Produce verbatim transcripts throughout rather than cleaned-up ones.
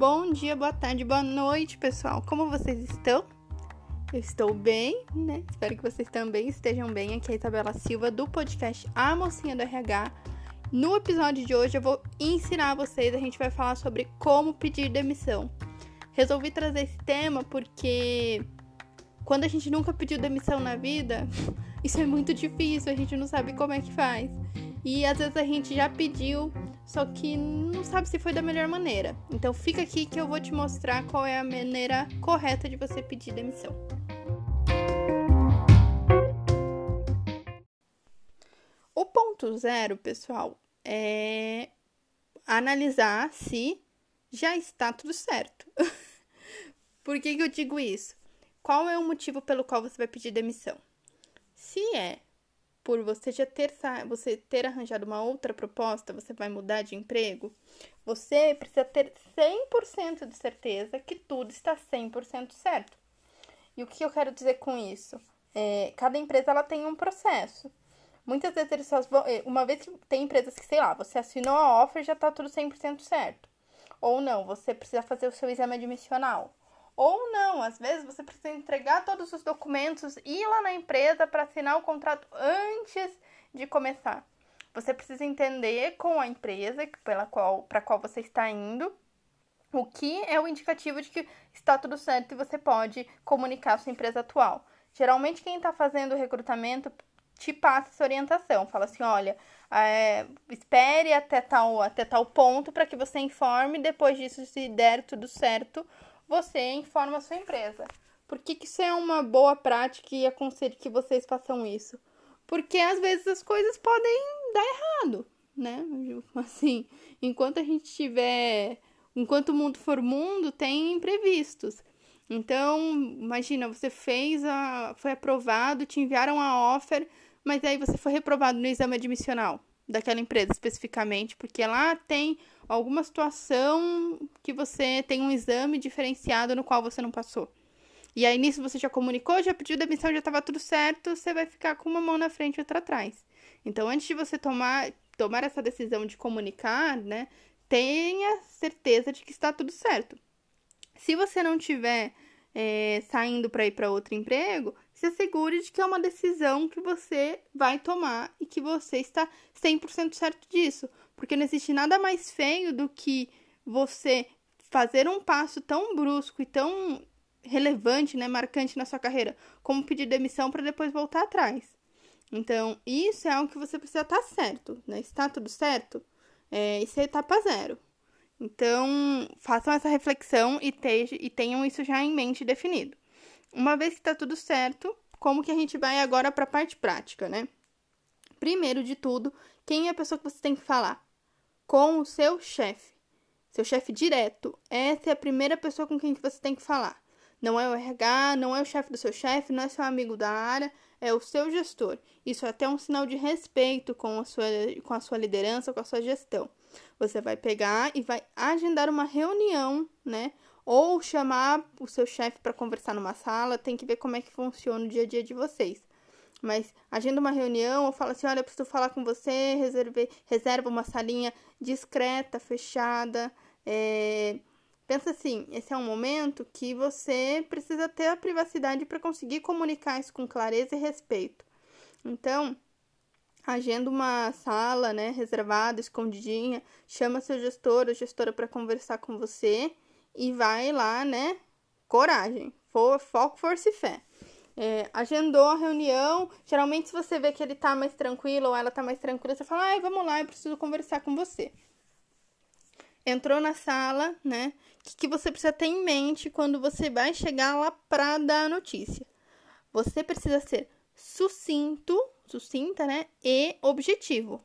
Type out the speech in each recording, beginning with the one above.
Bom dia, boa tarde, boa noite, pessoal. Como vocês estão? Eu estou bem, né? Espero que vocês também estejam bem. Aqui é a Isabela Silva, do podcast A Mocinha do R H. No episódio de hoje, eu vou ensinar vocês, a gente vai falar sobre como pedir demissão. Resolvi trazer esse tema porque quando a gente nunca pediu demissão na vida, isso é muito difícil, a gente não sabe como é que faz. E às vezes a gente já pediu, só que não sabe se foi da melhor maneira. Então fica aqui que eu vou te mostrar qual é a maneira correta de você pedir demissão. O ponto zero, pessoal, é analisar se já está tudo certo. Por que que eu digo isso? Qual é o motivo pelo qual você vai pedir demissão? Se é por você já ter, você ter arranjado uma outra proposta, você vai mudar de emprego, você precisa ter cem por cento de certeza que tudo está cem por cento certo. E o que eu quero dizer com isso? É, cada empresa ela tem um processo. Muitas vezes eles só vão, uma vez que tem empresas que, sei lá, você assinou a offer e já está tudo cem por cento certo. Ou não, você precisa fazer o seu exame admissional. Ou não, às vezes você precisa entregar todos os documentos, ir lá na empresa para assinar o contrato antes de começar. Você precisa entender com a empresa pela qual, para qual você está indo, o que é o indicativo de que está tudo certo e você pode comunicar a sua empresa atual. Geralmente quem está fazendo o recrutamento te passa essa orientação, fala assim, olha, é, espere até tal, até tal ponto para que você informe, depois disso, se der tudo certo, você informa a sua empresa. Por que que isso é uma boa prática e aconselho que vocês façam isso? Porque às vezes as coisas podem dar errado, né? Assim, enquanto a gente tiver, enquanto o mundo for mundo, tem imprevistos. Então, imagina, você fez a, foi aprovado, te enviaram a offer, mas aí você foi reprovado no exame admissional daquela empresa especificamente, porque lá tem alguma situação que você tem um exame diferenciado no qual você não passou. E aí nisso você já comunicou, já pediu demissão, já estava tudo certo, você vai ficar com uma mão na frente e outra atrás. Então, antes de você tomar, tomar essa decisão de comunicar, né, tenha certeza de que está tudo certo. Se você não tiver é, saindo para ir para outro emprego, se assegure de que é uma decisão que você vai tomar e que você está cem por cento certo disso. Porque não existe nada mais feio do que você fazer um passo tão brusco e tão relevante, né, marcante na sua carreira, como pedir demissão para depois voltar atrás. Então, isso é algo que você precisa estar certo, né? Está tudo certo? É, isso é etapa zero. Então, façam essa reflexão e, te, e tenham isso já em mente definido. Uma vez que está tudo certo, como que a gente vai agora para a parte prática, né? Primeiro de tudo, quem é a pessoa que você tem que falar? Com o seu chefe. Seu chefe direto. Essa é a primeira pessoa com quem você tem que falar. Não é o R H, não é o chefe do seu chefe, não é seu amigo da área, é o seu gestor. Isso é até um sinal de respeito com a sua, com a sua liderança, com a sua gestão. Você vai pegar e vai agendar uma reunião, né? Ou chamar o seu chefe para conversar numa sala, tem que ver como é que funciona o dia a dia de vocês. Mas agenda uma reunião ou fala assim, olha, eu preciso falar com você, reserve, reserva uma salinha discreta, fechada. É... Pensa assim, esse é um momento que você precisa ter a privacidade para conseguir comunicar isso com clareza e respeito. Então, agenda uma sala, né, reservada, escondidinha, chama seu gestor ou gestora para conversar com você e vai lá, né, coragem, for, foco, força e fé. É, agendou a reunião, geralmente se você vê que ele tá mais tranquilo ou ela tá mais tranquila, você fala, ai, vamos lá, eu preciso conversar com você. Entrou na sala, né, o que, que você precisa ter em mente quando você vai chegar lá pra dar a notícia? Você precisa ser sucinto, sucinta, né, e objetivo.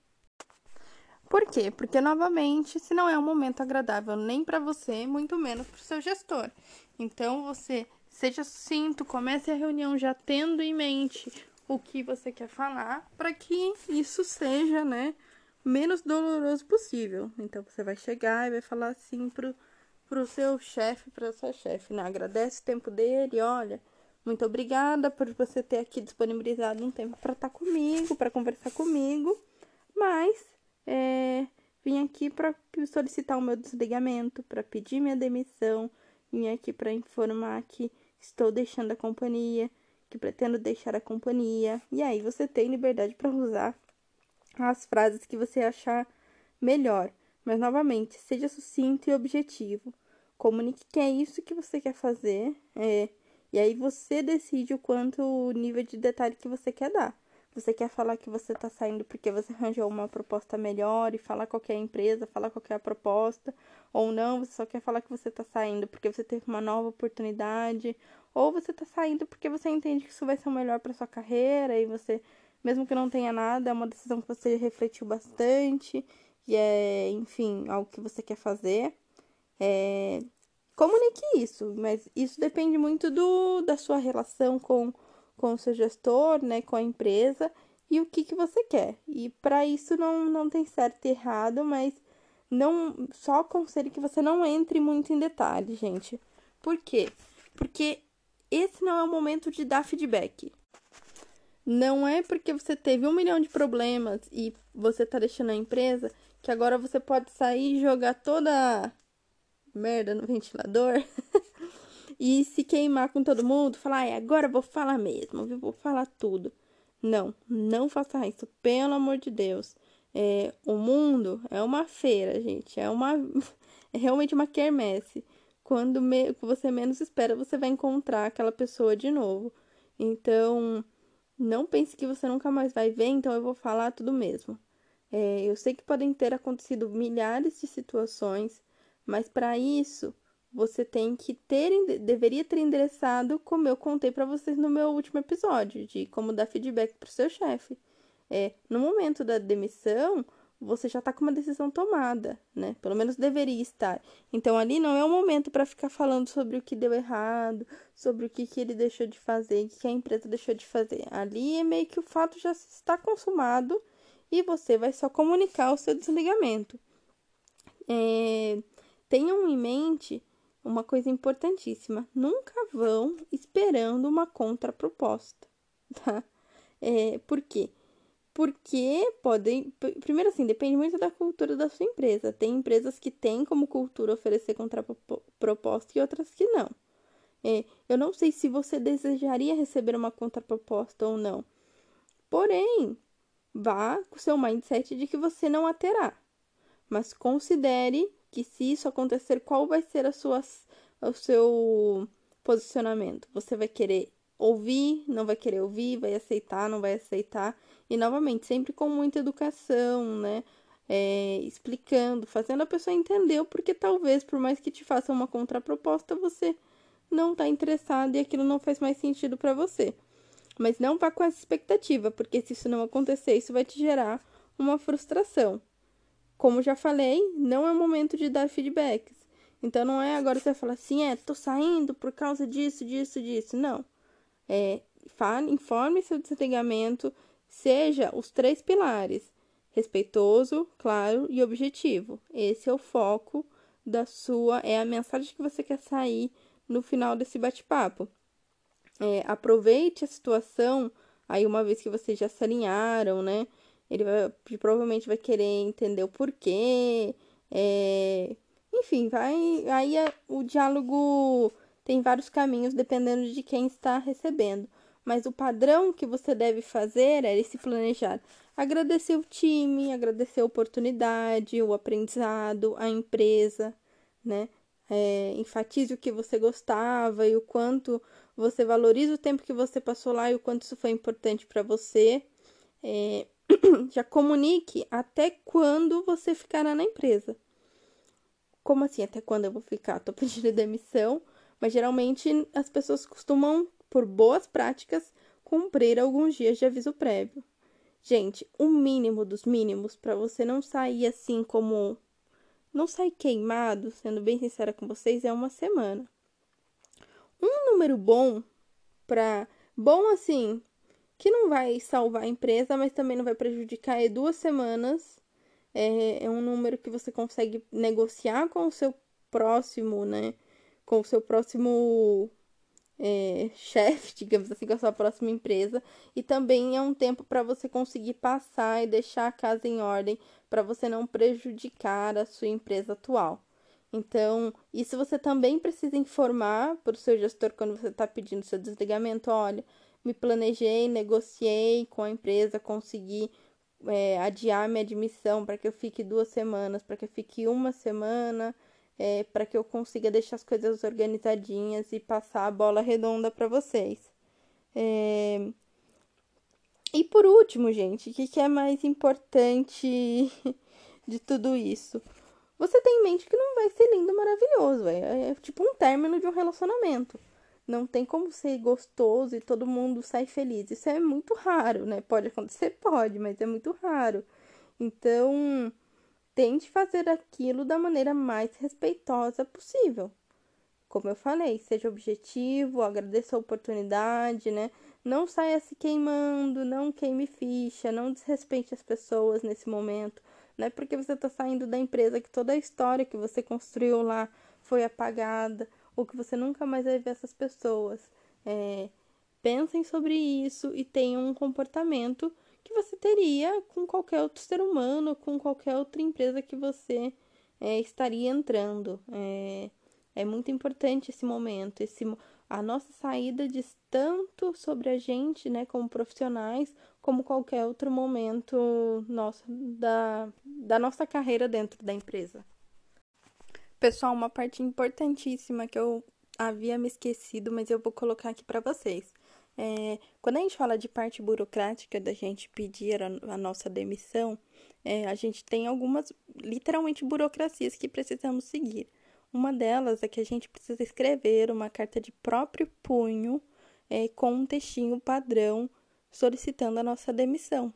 Por quê? Porque, novamente, se não é um momento agradável nem para você, muito menos para o seu gestor. Então, você seja sucinto, comece a reunião já tendo em mente o que você quer falar, para que isso seja, né, menos doloroso possível. Então, você vai chegar e vai falar assim pro, pro seu chefe, para sua chefe, né, agradece o tempo dele, olha, muito obrigada por você ter aqui disponibilizado um tempo para estar comigo, para conversar comigo, mas... É, vim aqui para solicitar o meu desligamento, para pedir minha demissão, vim aqui para informar que estou deixando a companhia, que pretendo deixar a companhia. E aí você tem liberdade para usar as frases que você achar melhor. Mas, novamente, seja sucinto e objetivo. Comunique que é isso que você quer fazer. É, e aí você decide o quanto, o nível de detalhe que você quer dar. Você quer falar que você está saindo porque você arranjou uma proposta melhor e falar qual é a empresa, falar qual é a proposta. Ou não, você só quer falar que você está saindo porque você teve uma nova oportunidade. Ou você está saindo porque você entende que isso vai ser o melhor para sua carreira e você, mesmo que não tenha nada, é uma decisão que você refletiu bastante e é, enfim, algo que você quer fazer. É, comunique isso, mas isso depende muito do, da sua relação com, com o seu gestor, né, com a empresa e o que, que você quer. E para isso não, não tem certo e errado, mas não, só aconselho que você não entre muito em detalhes, gente. Por quê? Porque esse não é o momento de dar feedback. Não é porque você teve um milhão de problemas e você tá deixando a empresa que agora você pode sair e jogar toda a merda no ventilador e se queimar com todo mundo, falar, ah, agora eu vou falar mesmo, eu vou falar tudo. Não, não faça isso, pelo amor de Deus. É, o mundo é uma feira, gente, é uma é realmente uma quermesse. Quando me, você menos espera, você vai encontrar aquela pessoa de novo. Então, não pense que você nunca mais vai ver, então eu vou falar tudo mesmo. É, eu sei que podem ter acontecido milhares de situações, mas para isso você tem que ter, deveria ter endereçado como eu contei para vocês no meu último episódio, de como dar feedback para o seu chefe. É, no momento da demissão, você já está com uma decisão tomada, né? Pelo menos deveria estar. Então ali não é o momento para ficar falando sobre o que deu errado, sobre o que, que ele deixou de fazer, o que a empresa deixou de fazer. Ali é meio que o fato já está consumado e você vai só comunicar o seu desligamento. É, tenham em mente uma coisa importantíssima: nunca vão esperando uma contraproposta, tá? É, por quê? Porque podem. Primeiro, assim, depende muito da cultura da sua empresa. Tem empresas que têm como cultura oferecer contraproposta e outras que não. É, eu não sei se você desejaria receber uma contraproposta ou não. Porém, vá com o seu mindset de que você não a terá. Mas considere que se isso acontecer, qual vai ser a sua, o seu posicionamento? Você vai querer ouvir, não vai querer ouvir, vai aceitar, não vai aceitar. E novamente, sempre com muita educação, né? É, explicando, fazendo a pessoa entender o porquê talvez, por mais que te faça uma contraproposta, você não está interessado e aquilo não faz mais sentido para você. Mas não vá com essa expectativa, porque se isso não acontecer, isso vai te gerar uma frustração. Como já falei, não é o momento de dar feedbacks. Então não é agora você vai falar assim, é, tô saindo por causa disso, disso, disso. Não. É, fale, informe seu desligamento, seja os três pilares: respeitoso, claro e objetivo. Esse é o foco da sua, é a mensagem que você quer sair no final desse bate-papo. É, aproveite a situação, aí uma vez que vocês já se alinharam, né? Ele vai, provavelmente vai querer entender o porquê. É, enfim, vai. Aí a, o diálogo tem vários caminhos dependendo de quem está recebendo. Mas o padrão que você deve fazer é se planejar. Agradecer o time, agradecer a oportunidade, o aprendizado, a empresa, né? É, enfatize o que você gostava e o quanto você valoriza o tempo que você passou lá e o quanto isso foi importante para você. É, já comunique até quando você ficará na empresa. Como assim, até quando eu vou ficar? Tô pedindo demissão, mas geralmente as pessoas costumam, por boas práticas, cumprir alguns dias de aviso prévio. Gente, o mínimo dos mínimos para você não sair assim como... Não sair queimado, sendo bem sincera com vocês, é uma semana. Um número bom para... Bom assim, que não vai salvar a empresa, mas também não vai prejudicar, é duas semanas. É, é um número que você consegue negociar com o seu próximo, né? Com o seu próximo é, chefe, digamos assim, com a sua próxima empresa. E também é um tempo para você conseguir passar e deixar a casa em ordem, para você não prejudicar a sua empresa atual. Então, isso você também precisa informar para o seu gestor quando você está pedindo seu desligamento. Olha, me planejei, negociei com a empresa, consegui é, adiar minha admissão para que eu fique duas semanas, para que eu fique uma semana, é, para que eu consiga deixar as coisas organizadinhas e passar a bola redonda para vocês. É... E por último, gente, o que, que é mais importante de tudo isso? Você tem em mente que não vai ser lindo, maravilhoso, é, é tipo um término de um relacionamento. Não tem como ser gostoso e todo mundo sai feliz. Isso é muito raro, né? Pode acontecer, pode, mas é muito raro. Então, tente fazer aquilo da maneira mais respeitosa possível. Como eu falei, seja objetivo, agradeça a oportunidade, né? Não saia se queimando, não queime ficha, não desrespeite as pessoas nesse momento. Não é porque você está saindo da empresa que toda a história que você construiu lá foi apagada, ou que você nunca mais vai ver essas pessoas. É, pensem sobre isso e tenham um comportamento que você teria com qualquer outro ser humano, com qualquer outra empresa que você é, estaria entrando. É, é muito importante esse momento. Esse, a nossa saída diz tanto sobre a gente, né, como profissionais, como qualquer outro momento nosso, da, da nossa carreira dentro da empresa. Pessoal, uma parte importantíssima que eu havia me esquecido, mas eu vou colocar aqui para vocês. É, quando a gente fala de parte burocrática da gente pedir a, a nossa demissão, é, a gente tem algumas, literalmente, burocracias que precisamos seguir. Uma delas é que a gente precisa escrever uma carta de próprio punho é, com um textinho padrão solicitando a nossa demissão.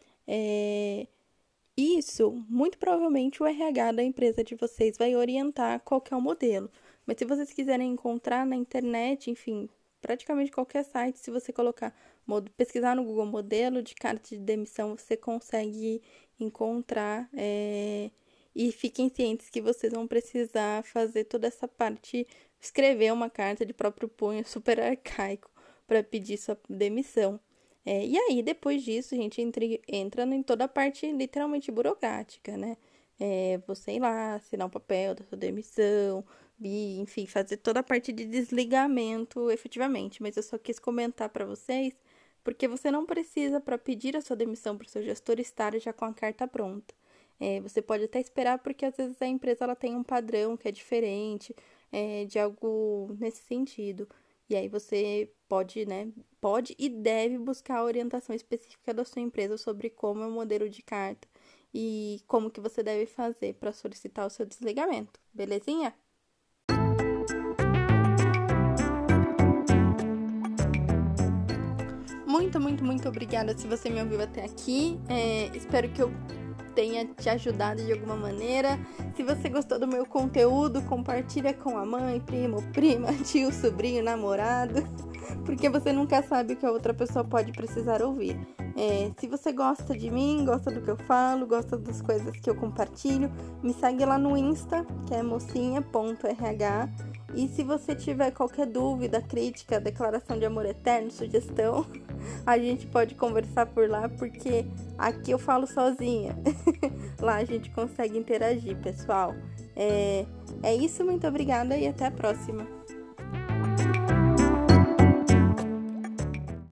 É, isso, muito provavelmente, o R H da empresa de vocês vai orientar qual que é o modelo. Mas se vocês quiserem encontrar na internet, enfim, praticamente qualquer site, se você colocar, pesquisar no Google modelo de carta de demissão, você consegue encontrar. É, e fiquem cientes que vocês vão precisar fazer toda essa parte, escrever uma carta de próprio punho super arcaico para pedir sua demissão. É, e aí, depois disso, a gente entra, entra em toda a parte literalmente burocrática, né? É, você ir lá, assinar o papel da sua demissão, e, enfim, fazer toda a parte de desligamento efetivamente. Mas eu só quis comentar para vocês, porque você não precisa, para pedir a sua demissão para o seu gestor, estar já com a carta pronta. É, você pode até esperar, porque às vezes a empresa ela tem um padrão que é diferente, é, de algo nesse sentido. E aí você pode, né, pode e deve buscar a orientação específica da sua empresa sobre como é o modelo de carta e como que você deve fazer para solicitar o seu desligamento, belezinha? Muito, muito, muito obrigada se você me ouviu até aqui. É, espero que eu tenha te ajudado de alguma maneira. Se você gostou do meu conteúdo, compartilha com a mãe, primo, prima, tio, sobrinho, namorado, porque você nunca sabe o que a outra pessoa pode precisar ouvir. É, se você gosta de mim, gosta do que eu falo, gosta das coisas que eu compartilho, me segue lá no Insta, que é mocinha ponto r h. E se você tiver qualquer dúvida, crítica, declaração de amor eterno, sugestão, a gente pode conversar por lá, porque aqui eu falo sozinha. Lá a gente consegue interagir, pessoal. É, é isso, muito obrigada e até a próxima.